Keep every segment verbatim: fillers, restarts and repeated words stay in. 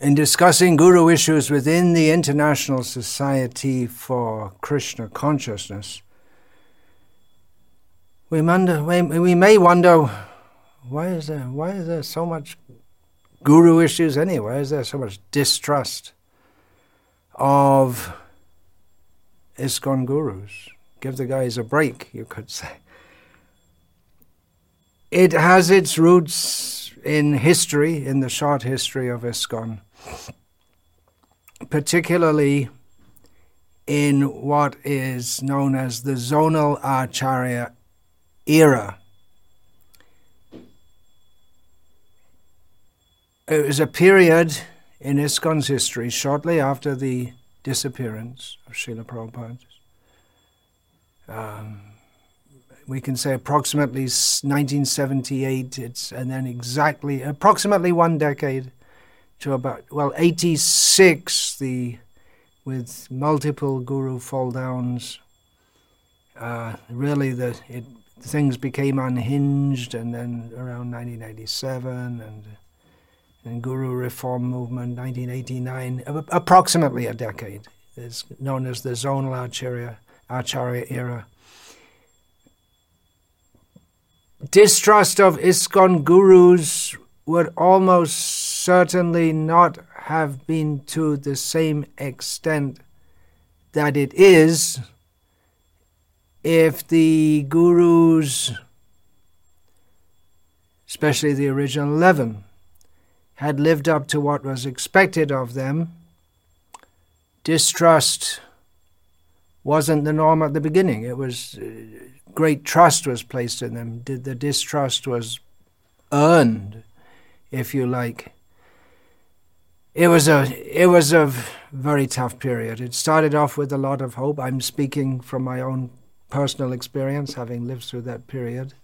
in discussing guru issues within the International Society for Krishna Consciousness, we wonder, we may wonder, why is there, why is there so much guru issues anyway? Why is there so much distrust of ISKCON gurus? Give the guys a break, you could say. It has its roots in history, in the short history of ISKCON, particularly in what is known as the Zonal Acharya era. It was a period in ISKCON's history shortly after the disappearance of Srila Prabhupada. Um, we can say approximately nineteen seventy-eight, it's, and then exactly, approximately one decade to about, well, eighty-six, the, with multiple guru fall downs. Uh, really, the, it, things became unhinged, and then around nineteen eighty-seven, and and Guru Reform Movement, nineteen eighty-nine, approximately a decade. It's known as the Zonal Acharya, Acharya era. Distrust of ISKCON gurus would almost certainly not have been to the same extent that it is if the gurus, especially the original eleven, had lived up to what was expected of them. Distrust wasn't the norm at the beginning. It was uh, great trust was placed in them. The distrust was earned, if you like. It was a it was a very tough period. It started off with a lot of hope. I'm speaking from my own personal experience, having lived through that period.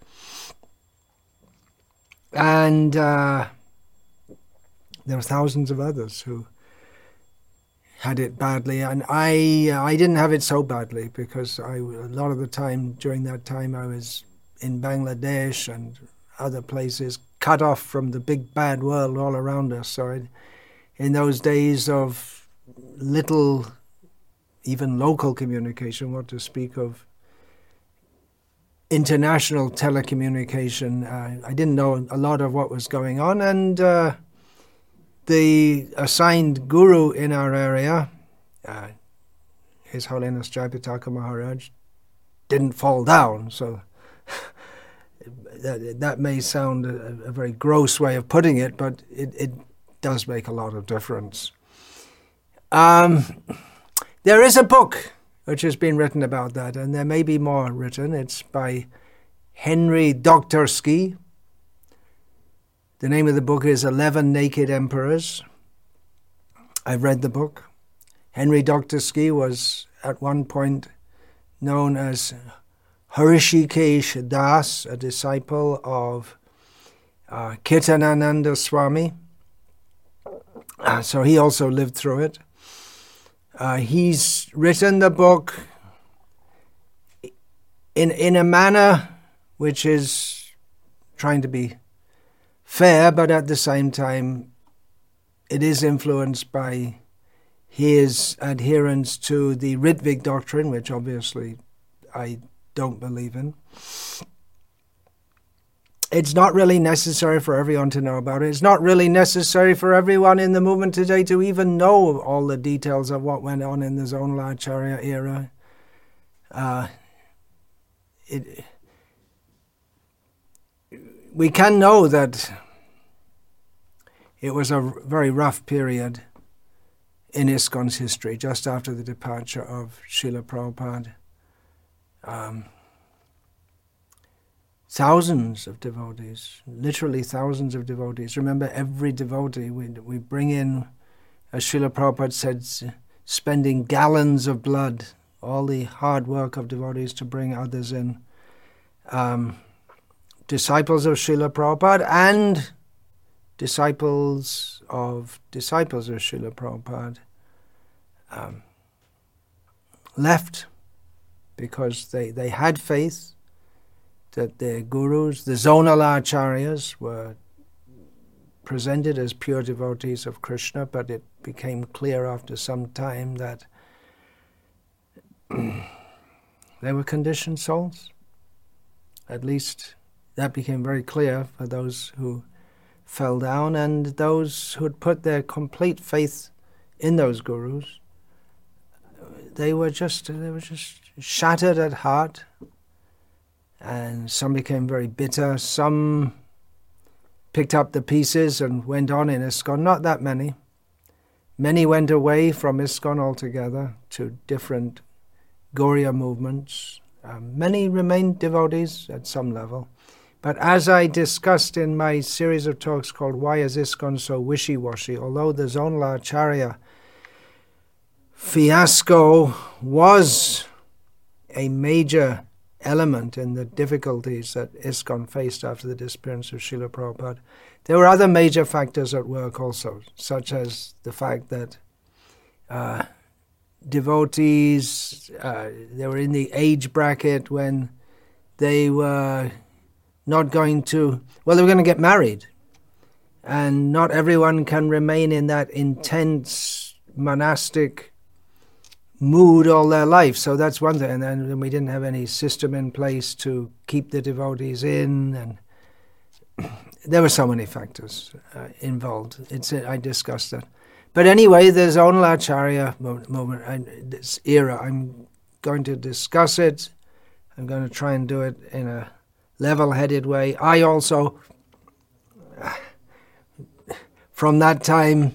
And uh, there were thousands of others who had it badly, and I I didn't have it so badly, because I, a lot of the time during that time I was in Bangladesh and other places, cut off from the big bad world all around us. So I, in those days of little, even local communication, what to speak of international telecommunication, uh, I didn't know a lot of what was going on, and uh, the assigned guru in our area, uh, His Holiness Jayapataka Maharaj, didn't fall down. So that, that may sound a, a very gross way of putting it, but it, it does make a lot of difference. Um, there is a book which has been written about that, and there may be more written. It's by Henry Doktorsky. The name of the book is Eleven Naked Emperors. I've read the book. Henry Doktorsky was at one point known as Hrishikesh Das, a disciple of uh, Kirtanananda Swami. Uh, so he also lived through it. Uh, he's written the book in, in a manner which is trying to be fair, but at the same time, it is influenced by his adherence to the Ritvik doctrine, which obviously I don't believe in. It's not really necessary for everyone to know about it. It's not really necessary for everyone in the movement today to even know all the details of what went on in the Zonal Acharya era. Uh, it... We can know that it was a very rough period in ISKCON's history, just after the departure of Srila Prabhupada. Um, thousands of devotees, literally thousands of devotees. Remember, every devotee, we, we bring in, as Srila Prabhupada said, spending gallons of blood, all the hard work of devotees to bring others in. Um, disciples of Srila Prabhupada and disciples of disciples of Srila Prabhupada um, left because they, they had faith that their gurus, the Zonal Acharyas, were presented as pure devotees of Krishna, but it became clear after some time that they were conditioned souls. At least that became very clear for those who fell down, and those who had put their complete faith in those gurus. They were just they were just shattered at heart, and some became very bitter. Some picked up the pieces and went on in ISKCON. Not that many. Many went away from ISKCON altogether to different Gauriya movements. Um, many remained devotees at some level. But as I discussed in my series of talks called Why is ISKCON So Wishy-Washy, although the Zonla Acharya fiasco was a major element in the difficulties that ISKCON faced after the disappearance of Srila Prabhupada, there were other major factors at work also, such as the fact that uh, devotees, uh, they were in the age bracket when they were not going to, well, they were going to get married. And not everyone can remain in that intense monastic mood all their life. So that's one thing. And then we didn't have any system in place to keep the devotees in. And there were so many factors uh, involved. It's I discussed that. But anyway, there's Zonla Acharya moment, and this era. I'm going to discuss it. I'm going to try and do it in a level-headed way. I also, from that time,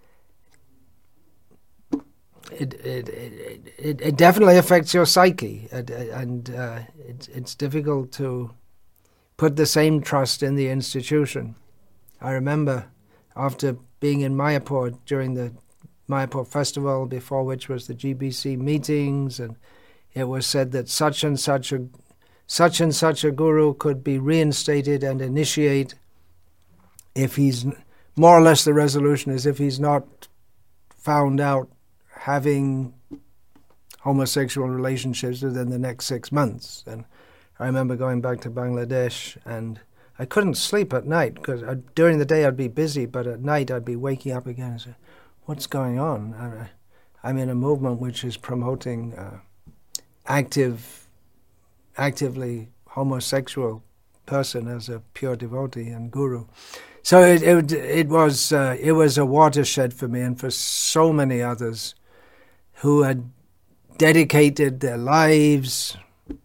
it it it, it, it definitely affects your psyche, and, and uh, it, it's difficult to put the same trust in the institution. I remember after being in Mayapur during the Mayapur festival, before which was the G B C meetings, and it was said that such and such a such and such a guru could be reinstated and initiate if he's, more or less the resolution is if he's not found out having homosexual relationships within the next six months. And I remember going back to Bangladesh, and I couldn't sleep at night because during the day I'd be busy, but at night I'd be waking up again and say, what's going on? I, I'm in a movement which is promoting uh, active, actively homosexual person as a pure devotee and guru. So it it, it was uh, it was a watershed for me and for so many others who had dedicated their lives,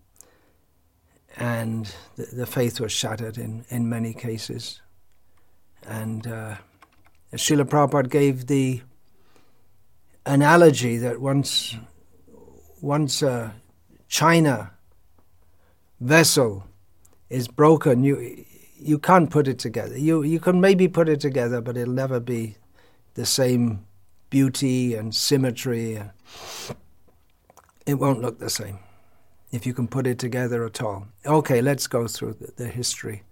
and the, the faith was shattered in, in many cases. And uh, Srila Prabhupada gave the analogy that once once a china vessel is broken, you you can't put it together. You you can maybe put it together, but it'll never be the same beauty and symmetry. It won't look the same if you can put it together at all. Okay, let's go through the, the history.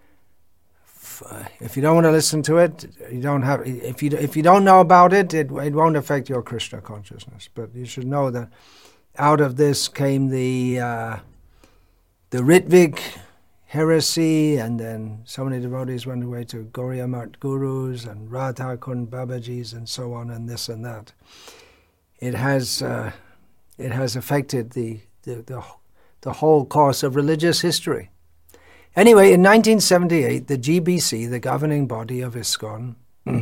If you don't want to listen to it, you don't have. If you if you don't know about it, it it won't affect your Krishna consciousness. But you should know that out of this came the uh, the Ritvik heresy, and then so many devotees went away to Gauriya Math gurus and Radha Kund Babajis and so on, and this and that. It has uh, it has affected the, the the the whole course of religious history. Anyway, in nineteen seventy-eight, the G B C, the governing body of ISKCON,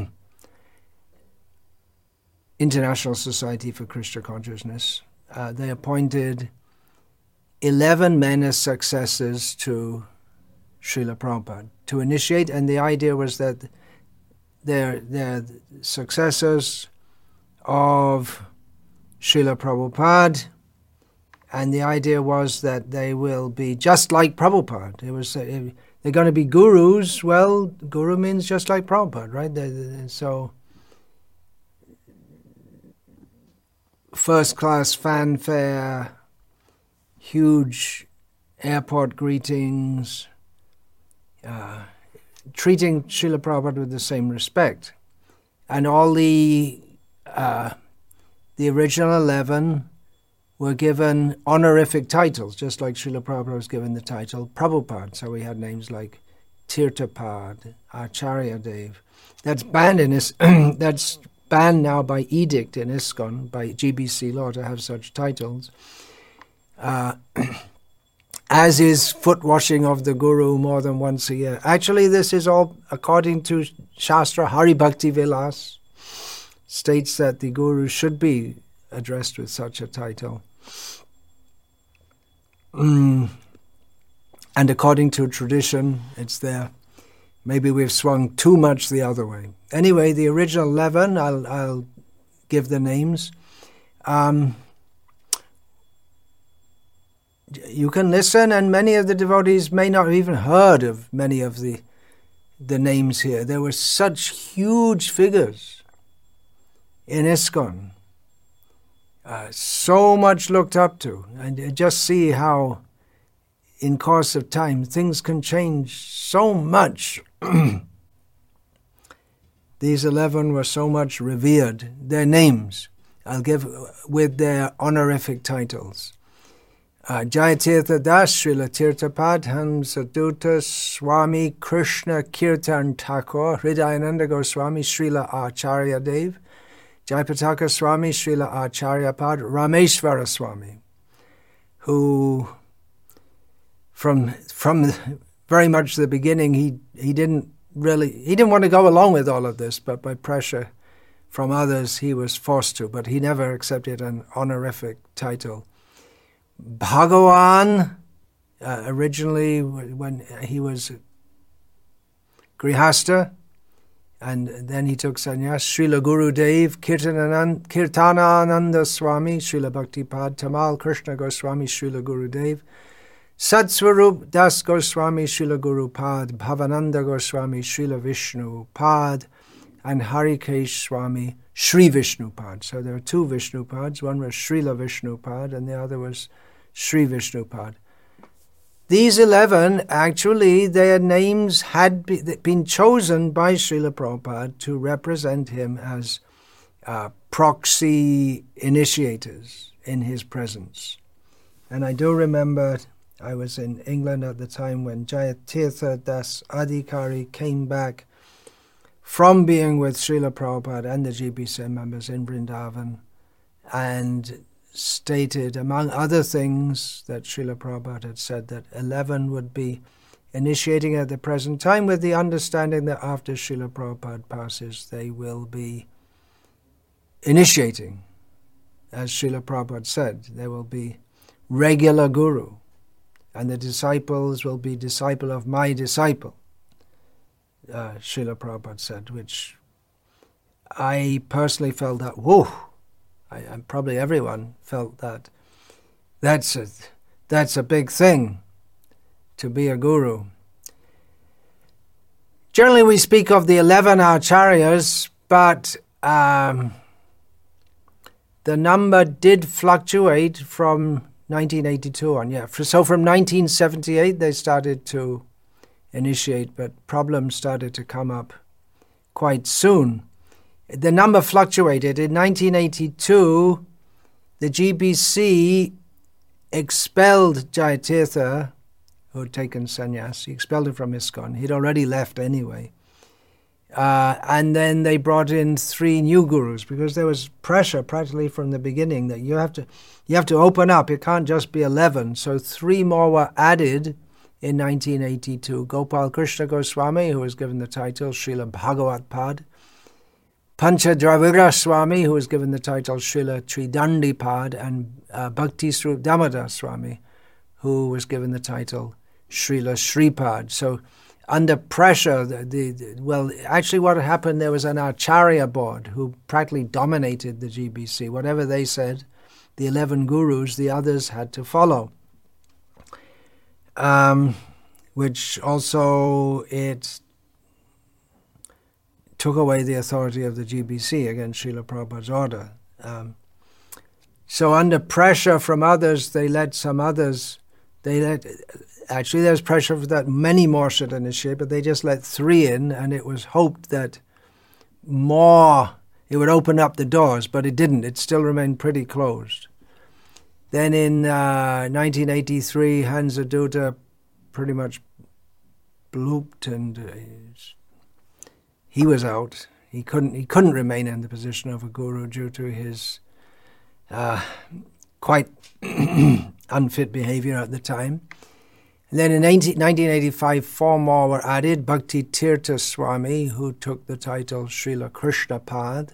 International Society for Krishna Consciousness, uh, they appointed eleven men as successors to Srila Prabhupada to initiate, and the idea was that they're, they're successors of Srila Prabhupada, and the idea was that they will be just like Prabhupada. It was uh, they're going to be gurus. Well, guru means just like Prabhupada, right? They, they, so first-class fanfare, huge airport greetings, uh, treating Srila Prabhupada with the same respect. And all the uh, the original eleven were given honorific titles, just like Srila Prabhupada was given the title Prabhupada. So we had names like Tirthapad, Acharya Dev. that's banned in Is- that's banned now by edict in ISKCON, by G B C law, to have such titles. Uh, as is foot washing of the Guru more than once a year. Actually, this is all according to Shastra. Hari Bhakti Vilas states that the Guru should be addressed with such a title. Mm. And according to tradition, it's there. Maybe we've swung too much the other way. Anyway, the original eleven, I'll, I'll give the names. Um, you can listen, and many of the devotees may not have even heard of many of the, the names here. There were such huge figures in ISKCON. Uh, so much looked up to. And just see how, in course of time, things can change so much. These eleven were so much revered. Their names, I'll give with their honorific titles. Uh, Jayatirtha Das, Srila Tirthapad, Hamsaduta, Swami Krishna Kirtan Thakur, Hridayananda Goswami, Srila Acharya Dev, Jayapataka Swami, Srila Acharya Pad, Rameshvara Swami, who from from very much the beginning, he he didn't really, he didn't want to go along with all of this, but by pressure from others, he was forced to, but he never accepted an honorific title. Bhagawan, uh, originally when he was Grihasta, and then he took sannyas, Srila Gurudev, Kirtananand, Kirtanananda Swami, Srila Bhaktipad, Tamal Krishna Goswami, Srila Gurudev, Satswarup Das Goswami, Srila Gurupad, Bhavananda Goswami, Srila Vishnu Pad, and Harikesh Swami, Sri Vishnu Pad. So there were two Vishnu Pads. One was Srila Vishnu Pad, and the other was Sri Vishnu Pad. These eleven, actually, their names had be, been chosen by Srila Prabhupada to represent him as uh, proxy initiators in his presence. And I do remember I was in England at the time when Jayatirtha Das Adhikari came back from being with Srila Prabhupada and the G B C members in Vrindavan, and stated, among other things, that Srila Prabhupada had said that eleven would be initiating at the present time, with the understanding that after Srila Prabhupada passes, they will be initiating. As Srila Prabhupada said, there will be regular guru, and the disciples will be disciple of my disciple, uh, Srila Prabhupada said, which I personally felt that, whoa, I, and probably everyone felt that that's a, that's a big thing to be a guru. Generally we speak of the eleven acharyas, but um, the number did fluctuate from nineteen eighty-two on. Yeah, so from nineteen seventy-eight they started to initiate, but problems started to come up quite soon. The number fluctuated. In nineteen eighty-two, the G B C expelled Jayatirtha, who had taken sannyas. He expelled him from ISKCON. He'd already left anyway. Uh, and then they brought in three new gurus, because there was pressure practically from the beginning that you have to you have to open up. It can't just be eleven. So three more were added in nineteen eighty-two. Gopal Krishna Goswami, who was given the title Srila Bhagavat Pad. Panchadravira Swami, who was given the title Srila Tridandi Pad, and uh, Bhakti Swarup Damodar Swami, who was given the title Srila Shripad. So under pressure, the, the, the well, actually what happened, there was an Acharya board who practically dominated the G B C. Whatever they said, the eleven gurus, the others had to follow. Um, which also, it took away the authority of the G B C against Srila Prabhupada's order. Um, so under pressure from others, they let some others, they let, actually there's pressure for that many more should initiate, but they just let three in, and it was hoped that more, it would open up the doors, but it didn't. It still remained pretty closed. Then in uh, nineteen eighty-three, Hansadutta pretty much blooped, and uh, he was out. He couldn't he couldn't remain in the position of a guru due to his uh, quite unfit behavior at the time. And then in nineteen eighty-five, four more were added. Bhakti Tirtha Swami, who took the title Srila Krishnapad.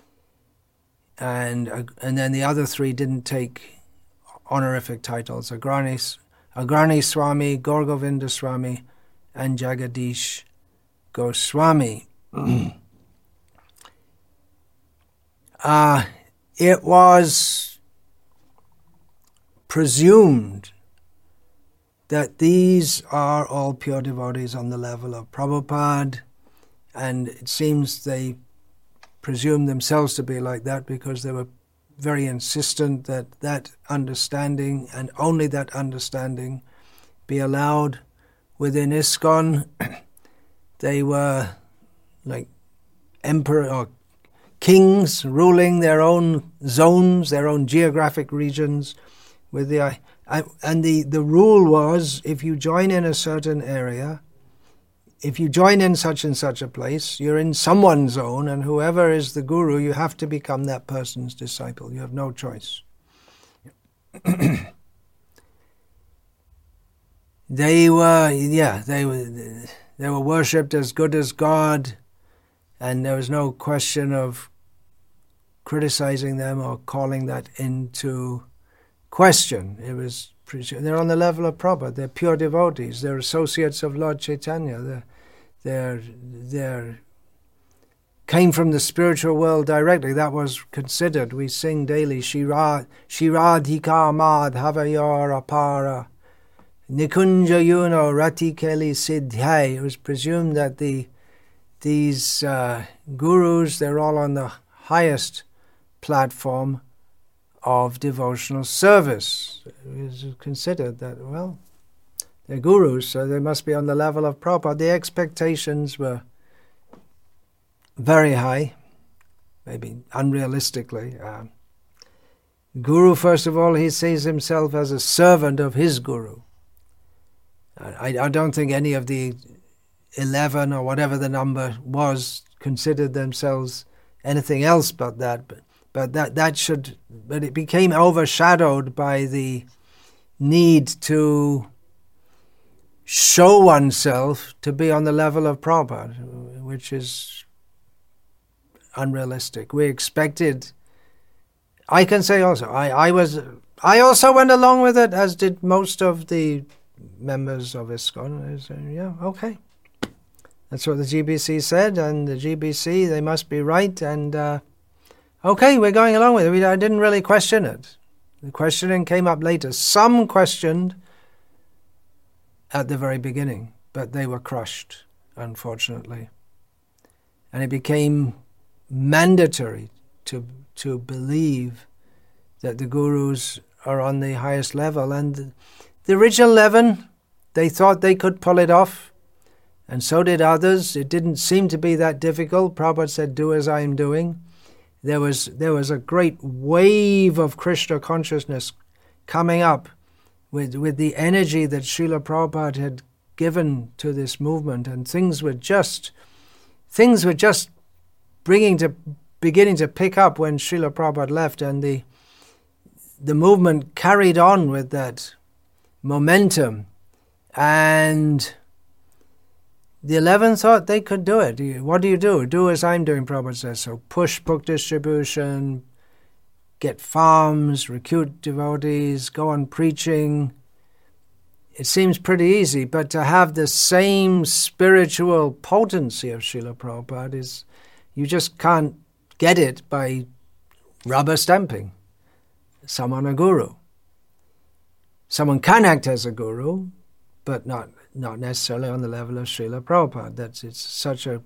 And, uh, and then the other three didn't take honorific titles. Agrani, Agrani Swami, Gauragovinda Swami, and Jagadish Goswami. uh, it was presumed that these are all pure devotees on the level of Prabhupada, and it seems they presumed themselves to be like that because they were very insistent that that understanding, and only that understanding, be allowed within ISKCON. They were like emperor or kings ruling their own zones, their own geographic regions, with the uh, and the, the rule was, if you join in a certain area, if you join in such and such a place, you're in someone's zone, and whoever is the guru, you have to become that person's disciple. You have no choice. They were, yeah, they were, they were worshipped as good as God, and there was no question of criticizing them or calling that into question. It was they're on the level of Prabhupada. They're pure devotees. They're associates of Lord Chaitanya. They're, they're, they're came from the spiritual world directly. That was considered. We sing daily, Shirad, Shiradhika Madhavayor Apara, Nikunja Yuno Rati Keli Siddhai. It was presumed that the these uh, gurus, they're all on the highest platform of devotional service. It was considered that, well, they're gurus, so they must be on the level of Prabhupada. The expectations were very high, maybe unrealistically. Uh, guru, first of all, he sees himself as a servant of his guru. I, I don't think any of the eleven or whatever the number was considered themselves anything else but that. But, but that that should, but it became overshadowed by the need to show oneself to be on the level of Prabhupada, which is unrealistic. We expected, I can say also, I, I was, I also went along with it, as did most of the members of ISKCON. I said, yeah, okay. That's what the G B C said, and the G B C, they must be right, and uh, okay, we're going along with it. We, I didn't really question it. The questioning came up later. Some questioned at the very beginning, but they were crushed, unfortunately. And it became mandatory to to believe that the gurus are on the highest level. And the, the original eleven, they thought they could pull it off, and so did others. It didn't seem to be that difficult. Prabhupada said, do as I am doing. There was there was a great wave of Krishna consciousness coming up with with the energy that Srila Prabhupada had given to this movement, and things were just things were just bringing to beginning to pick up when Srila Prabhupada left, and the the movement carried on with that momentum, and the eleven thought they could do it. What do you do? Do as I'm doing, Prabhupada says. So push book distribution, get farms, recruit devotees, go on preaching. It seems pretty easy, but to have the same spiritual potency of Srila Prabhupada is, you just can't get it by rubber stamping someone a guru. Someone can act as a guru, but not not necessarily on the level of Srila Prabhupada. That's, it's such a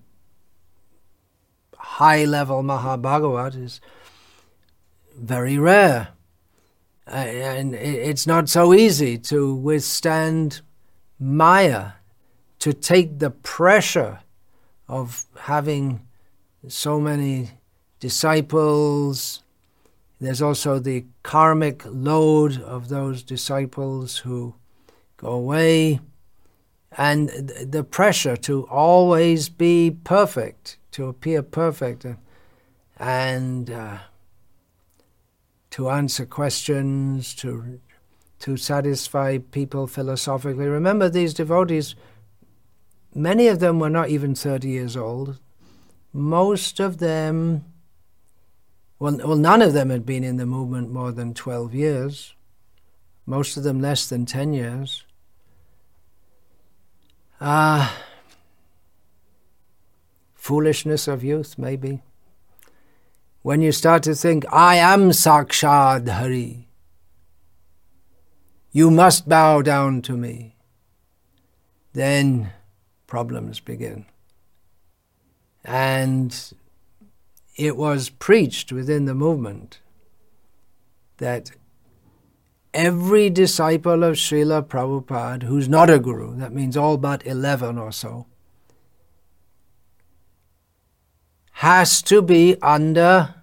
high-level Mahabhagavat is very rare. Uh, and it's not so easy to withstand Maya, to take the pressure of having so many disciples. There's also the karmic load of those disciples who go away. and the pressure to always be perfect, to appear perfect, and, and uh, to answer questions, to to satisfy people philosophically. Remember, these devotees, many of them were not even thirty years old. Most of them, well, well, none of them had been in the movement more than twelve years. Most of them less than ten years. Ah, uh, foolishness of youth, maybe. When you start to think, I am Sakshad Hari, you must bow down to me, then problems begin. And it was preached within the movement that every disciple of Srila Prabhupada who's not a guru, that means all but eleven or so, has to be under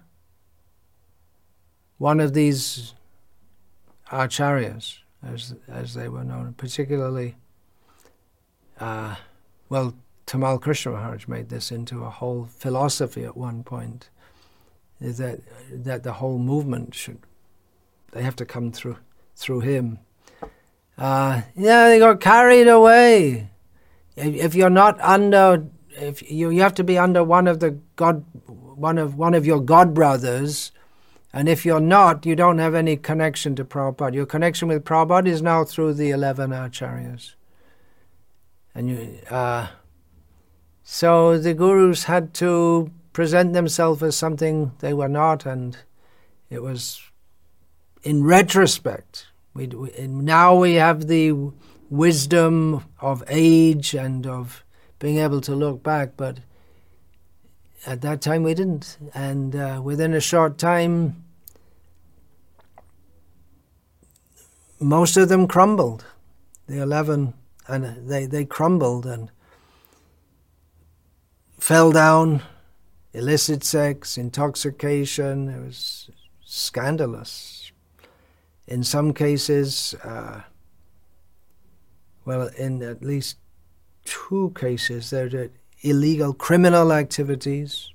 one of these acharyas, as as they were known, particularly, uh, well, Tamal Krishna Maharaj made this into a whole philosophy at one point, is that that the whole movement should, they have to come through through him. Uh, yeah, they got carried away. If, if you're not under, if you you have to be under one of the god, one of one of your god brothers. And if you're not, you don't have any connection to Prabhupada. Your connection with Prabhupada is now through the eleven acharyas. And you, uh, so the gurus had to present themselves as something they were not, and it was, in retrospect, we, we now we have the wisdom of age and of being able to look back, but at that time we didn't, and uh, within a short time, most of them crumbled. The eleven, and they, they crumbled and fell down, illicit sex, intoxication. It was scandalous. In some cases, uh, well, in at least two cases, there were illegal criminal activities,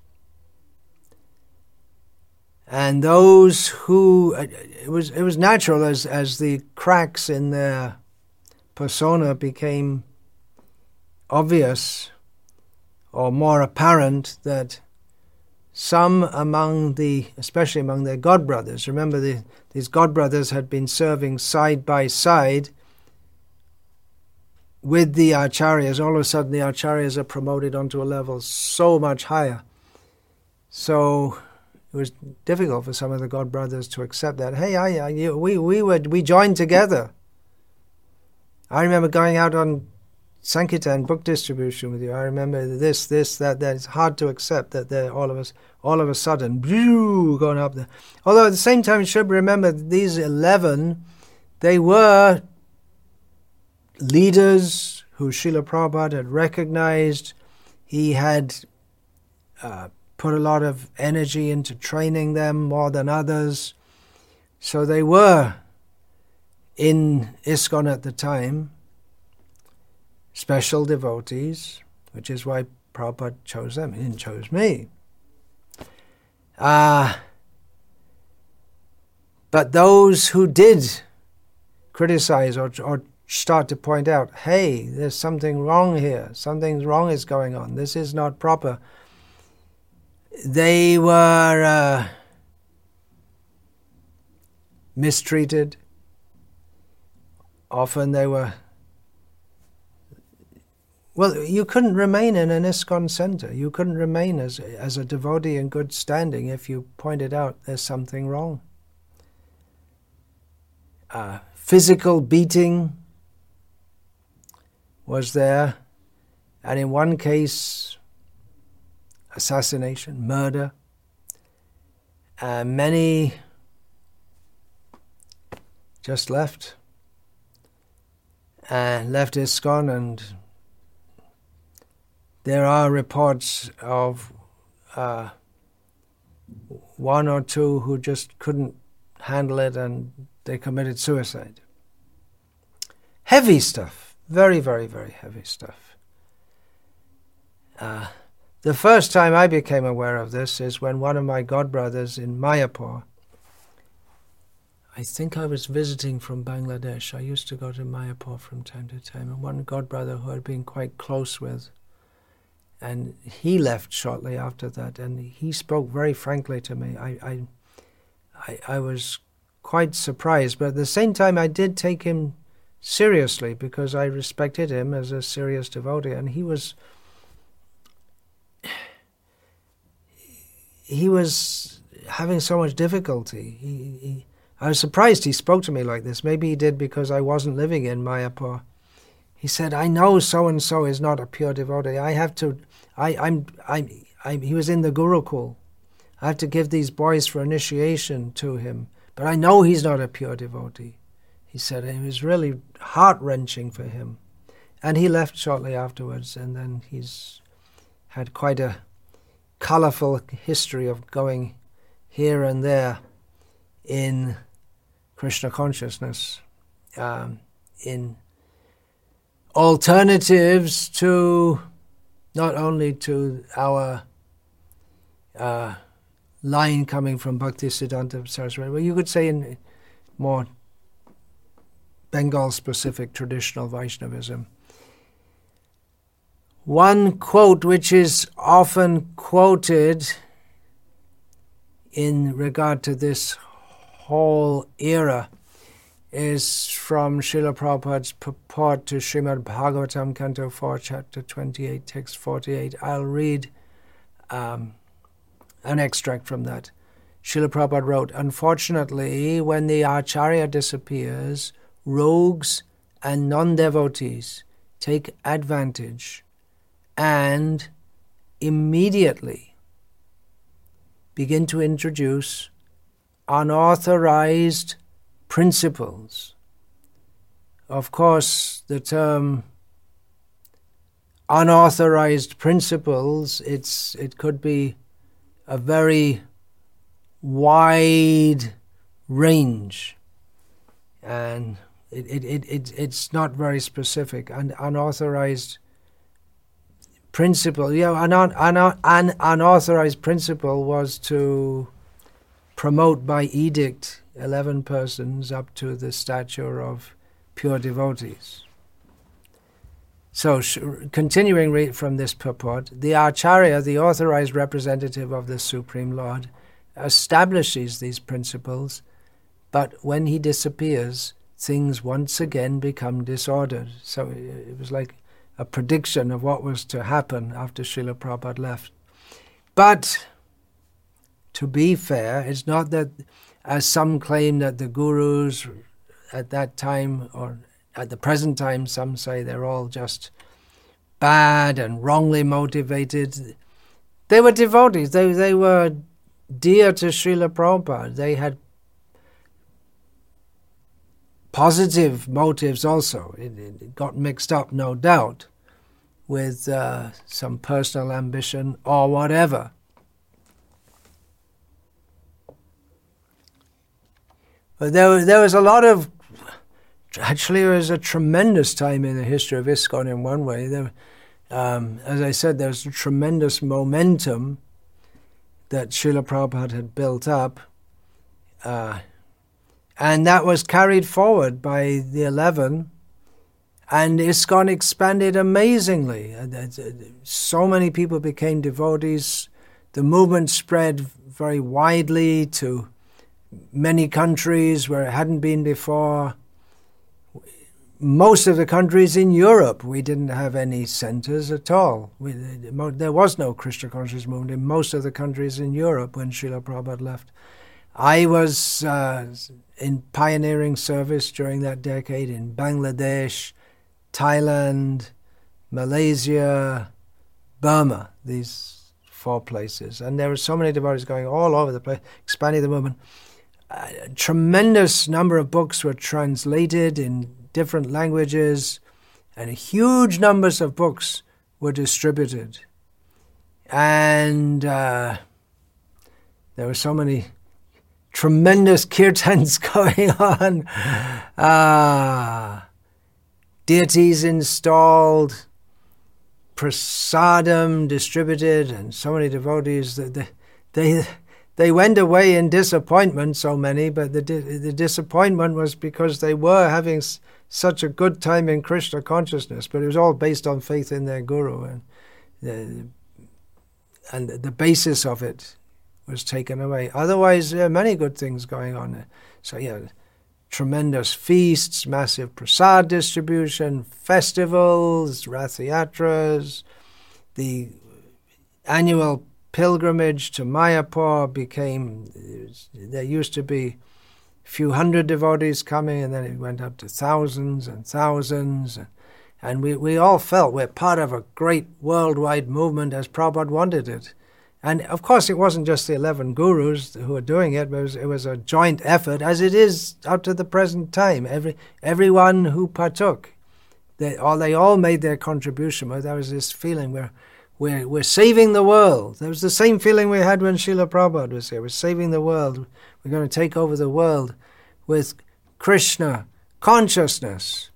and those who it was it was natural as as the cracks in their persona became obvious or more apparent, that some among the, especially among their god brothers, remember the, these god brothers had been serving side by side with the acharyas. All of a sudden the acharyas are promoted onto a level so much higher. So it was difficult for some of the god brothers to accept that. Hey, I, I you, we we were we joined together. I remember going out on Sankirtan book distribution with you. I remember this, this, that, that. It's hard to accept that they're all of us, all of a sudden, going up there. Although at the same time, you should remember that these eleven, they were leaders who Srila Prabhupada had recognized. He had uh, put a lot of energy into training them more than others. So they were in ISKCON at the time special devotees, which is why Prabhupada chose them. He didn't choose me. Uh, but those who did criticize or, or start to point out, hey, there's something wrong here, something wrong is going on, this is not proper, they were uh, mistreated. Often they were, well, you couldn't remain in an ISKCON center. You couldn't remain as, as a devotee in good standing if you pointed out there's something wrong. Uh, physical beating was there, and in one case, assassination, murder. Uh, many just left, and left ISKCON, and there are reports of uh, one or two who just couldn't handle it and they committed suicide. Heavy stuff, Very, very, very heavy stuff. Uh, the first time I became aware of this is when one of my godbrothers in Mayapur, I think I was visiting from Bangladesh. I used to go to Mayapur from time to time, and one godbrother who I'd been quite close with, and he left shortly after that, and he spoke very frankly to me. I, I, I, I was quite surprised, but at the same time I did take him seriously because I respected him as a serious devotee, and he was he was having so much difficulty. He, he, I was surprised he spoke to me like this. Maybe he did because I wasn't living in Mayapur. He said, "I know so and so is not a pure devotee. I have to. I, I'm. I'm. I'm. He was in the Gurukul. I have to give these boys for initiation to him. But I know he's not a pure devotee." He said it was really heart-wrenching for him. And he left shortly afterwards, and then he's had quite a colorful history of going here and there in Krishna consciousness, um, in alternatives to not only to our uh, line coming from Bhaktisiddhanta Saraswati, well, you could say in more Bengal-specific traditional Vaishnavism. One quote which is often quoted in regard to this whole era is from Srila Prabhupada's purport to Srimad Bhagavatam, Canto four, Chapter twenty-eight, Text forty-eight. I'll read um, an extract from that. Srila Prabhupada wrote, "Unfortunately, when the Acharya disappears, rogues and non-devotees take advantage and immediately begin to introduce unauthorized principles." Of course, the term unauthorized principles, it's it could be a very wide range, and it, it, it, it it's not very specific. And unauthorized principle, yeah, an, an, an unauthorized principle was to promote by edict eleven persons up to the stature of pure devotees. So, sh- continuing re- from this purport, the Acharya, the authorized representative of the Supreme Lord, establishes these principles, but when he disappears, things once again become disordered. So it was like a prediction of what was to happen after Srila Prabhupada left. But to be fair, it's not that, as some claim, that the gurus at that time, or at the present time, some say they're all just bad and wrongly motivated. They were devotees. They they were dear to Srila Prabhupada. They had positive motives also. It, it got mixed up, no doubt, with uh, some personal ambition or whatever. But there, there was a lot of, actually there was a tremendous time in the history of ISKCON in one way. There, um, as I said, there was a tremendous momentum that Srila Prabhupada had built up, uh, and that was carried forward by the eleven, and ISKCON expanded amazingly. So many people became devotees. The movement spread very widely to many countries where it hadn't been before. Most of the countries in Europe, we didn't have any centers at all. We, there was no Krishna consciousness movement in most of the countries in Europe when Srila Prabhupada left. I was uh, in pioneering service during that decade in Bangladesh, Thailand, Malaysia, Burma, these four places. And there were so many devotees going all over the place, expanding the movement. A tremendous number of books were translated in different languages, and huge numbers of books were distributed. And uh, there were so many tremendous kirtans going on. Uh, deities installed, prasadam distributed, and so many devotees that they, they they went away in disappointment. So many, but the the disappointment was because they were having s- such a good time in Krishna consciousness, but it was all based on faith in their guru, and the, and the basis of it was taken away. Otherwise, there are many good things going on. So yeah, tremendous feasts, massive prasad distribution, festivals, Rath Yatras, the annual pilgrimage to Mayapur became, there used to be a few hundred devotees coming, and then it went up to thousands and thousands. And, and we, we all felt we're part of a great worldwide movement as Prabhupada wanted it. And of course, it wasn't just the eleven gurus who were doing it, but it was, it was a joint effort, as it is up to the present time. Every everyone who partook, they all they all made their contribution. But there was this feeling where we're we're saving the world. There was the same feeling we had when Srila Prabhupada was here. We're saving the world. We're going to take over the world with Krishna consciousness.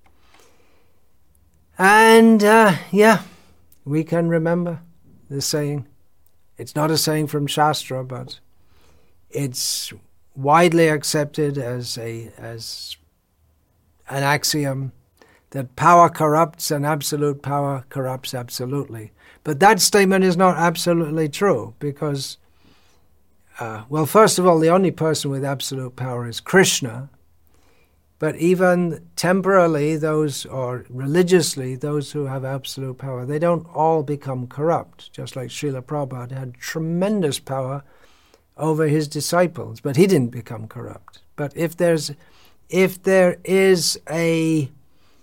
And uh, yeah, we can remember the saying. It's not a saying from Shastra, but it's widely accepted as a as an axiom that power corrupts and absolute power corrupts absolutely. But that statement is not absolutely true because, uh, well, first of all, the only person with absolute power is Krishna. But even temporarily, those, or religiously, those who have absolute power, they don't all become corrupt, just like Srila Prabhupada had tremendous power over his disciples, but he didn't become corrupt. But if there's, if there is a,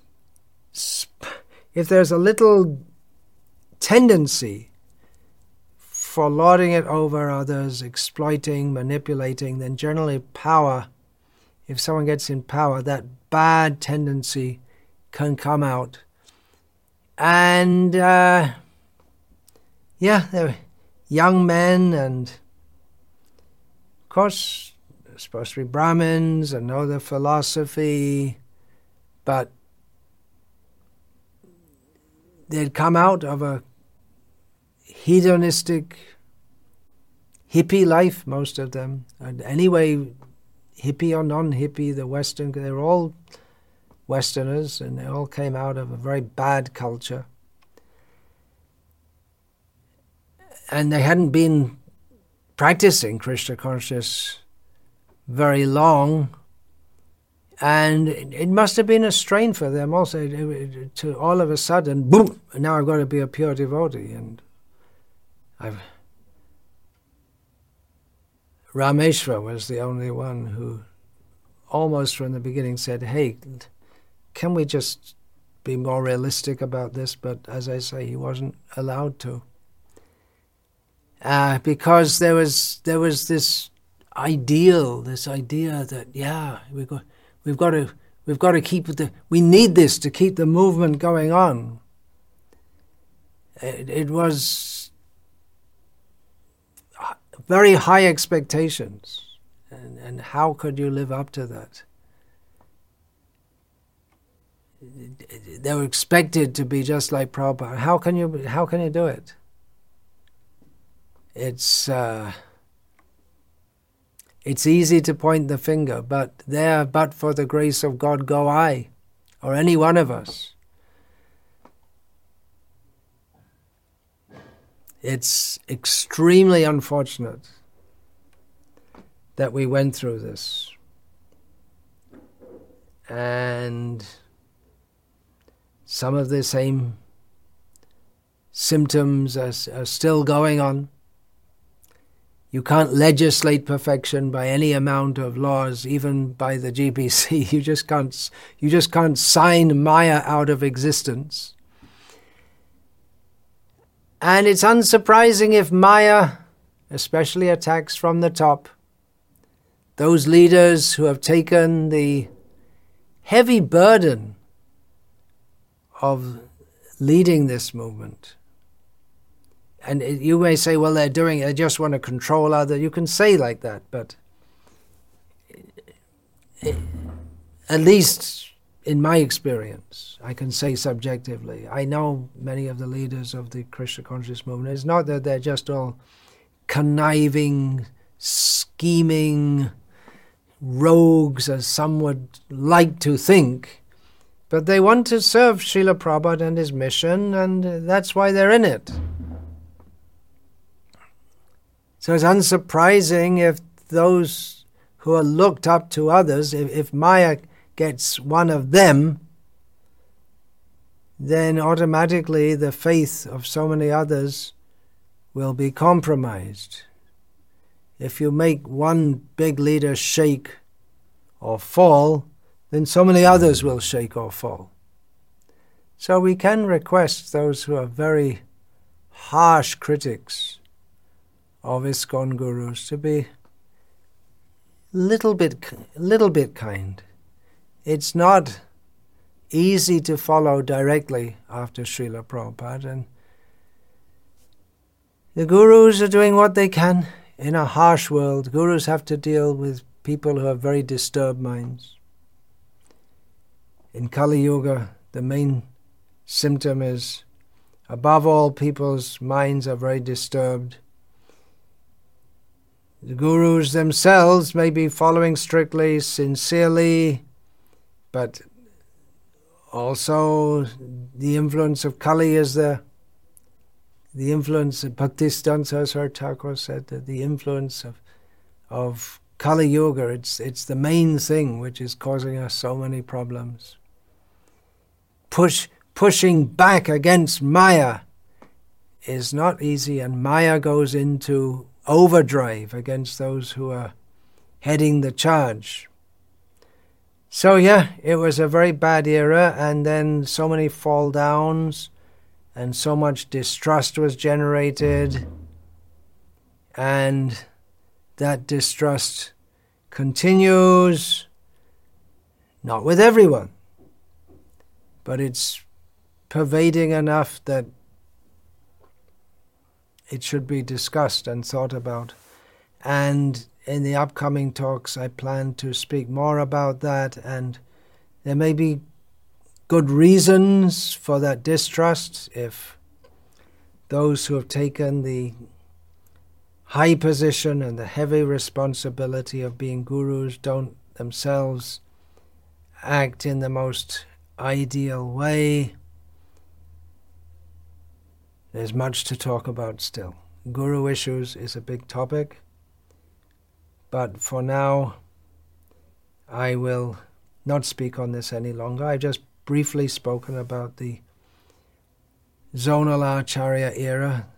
if there's a little tendency for lording it over others, exploiting, manipulating, then generally power, if someone gets in power, that bad tendency can come out. And, uh, yeah, they're young men, and, of course, they're supposed to be Brahmins and know the philosophy, but they'd come out of a hedonistic, hippie life, most of them. And anyway, hippie or non-hippie, the Western, they're all Westerners, and they all came out of a very bad culture. And they hadn't been practicing Krishna consciousness very long, and it, it must have been a strain for them also it, it, to all of a sudden, boom, now I've got to be a pure devotee. And I've Rameshwar was the only one who almost from the beginning said, hey, can we just be more realistic about this? But as I say, he wasn't allowed to. Uh, because there was there was this ideal, this idea that, yeah, we've got, we've got to we've got to keep the we need this to keep the movement going on. It, it was very high expectations, and, and how could you live up to that? They were expected to be just like Prabhupada. How can you? How can you do it? It's uh, it's easy to point the finger, but there, but for the grace of God, go I, or any one of us. It's extremely unfortunate that we went through this. And some of the same symptoms are, are still going on. You can't legislate perfection by any amount of laws, even by the G B C. You just can't, you just can't sign Maya out of existence. And it's unsurprising if Maya especially attacks from the top. Those leaders who have taken the heavy burden of leading this movement. And it, you may say, well, they're doing it, they just want to control others. You can say like that, but it, at least in my experience, I can say subjectively, I know many of the leaders of the Krishna conscious movement. It's not that they're just all conniving, scheming rogues, as some would like to think, but they want to serve Srila Prabhupada and his mission, and that's why they're in it. So it's unsurprising if those who are looked up to others, if, if Maya gets one of them, then automatically the faith of so many others will be compromised. If you make one big leader shake or fall, then so many others will shake or fall. So we can request those who are very harsh critics of ISKCON gurus to be little bit, little bit kind. It's not easy to follow directly after Srila Prabhupada, and the gurus are doing what they can. In a harsh world, gurus have to deal with people who have very disturbed minds. In Kali Yuga, the main symptom is, above all, people's minds are very disturbed. The gurus themselves may be following strictly, sincerely, but also the influence of Kali is there. The influence of Bhaktisiddhanta Saraswati Thakur said that the influence of of Kali Yuga, it's it's the main thing which is causing us so many problems. Push pushing back against Maya is not easy, and Maya goes into overdrive against those who are heading the charge. So yeah, it was a very bad era, and then so many fall downs, and so much distrust was generated, and that distrust continues, not with everyone, but it's pervading enough that it should be discussed and thought about. And in the upcoming talks, I plan to speak more about that, and there may be good reasons for that distrust if those who have taken the high position and the heavy responsibility of being gurus don't themselves act in the most ideal way. There's much to talk about still. Guru issues is a big topic, but for now I will not speak on this any longer. I've just briefly spoken about the Zonal Acharya era.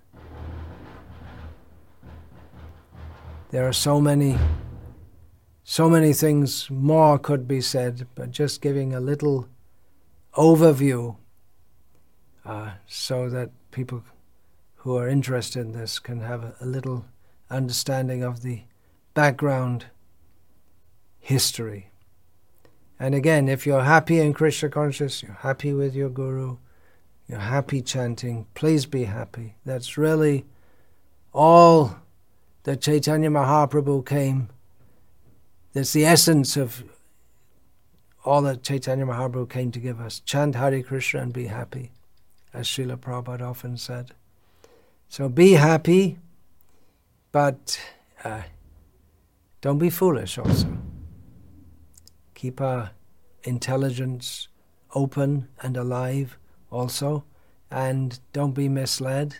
There are so many, so many things more could be said, but just giving a little overview uh, so that people who are interested in this can have a, a little understanding of the background history. And again, if you're happy in Krishna conscious, you're happy with your guru, you're happy chanting, please be happy. That's really all that Chaitanya Mahaprabhu came. That's the essence of all that Chaitanya Mahaprabhu came to give us. Chant Hare Krishna and be happy, as Srila Prabhupada often said. So be happy, but uh, don't be foolish also. Keep our intelligence open and alive also, and don't be misled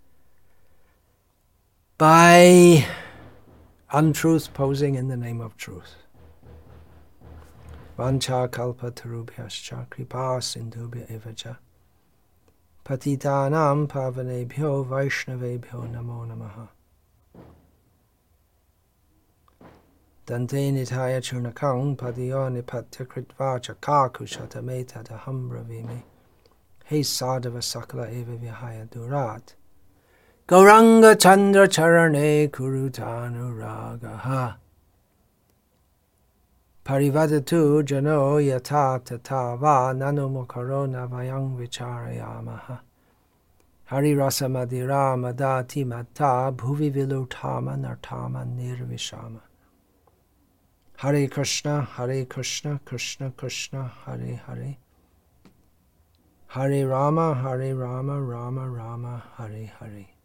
by untruth posing in the name of truth. Vancha kalpa tarubhyascha kripa sindhubhya evacha patitanam pavanebhyo vaishnavebhyo namo namaha. Dante nitaya churnakang padiyo nipatya kritva chakakushatameta daham bravimi he sadhava sakala eva vihaya durat Gauranga Chandra Charane Kurutanu Ragaha Parivadatu Jano Yata Tatava Nanumukaro Navayang Vicharayamaha Hari Rasa Madira Madati Mata Bhuvi Vilutama Nartama Nirvishama. Hare Krishna, Hare Krishna, Krishna Krishna, Hare Hare. Hare Rama, Hare Rama, Rama Rama, Hare Hare.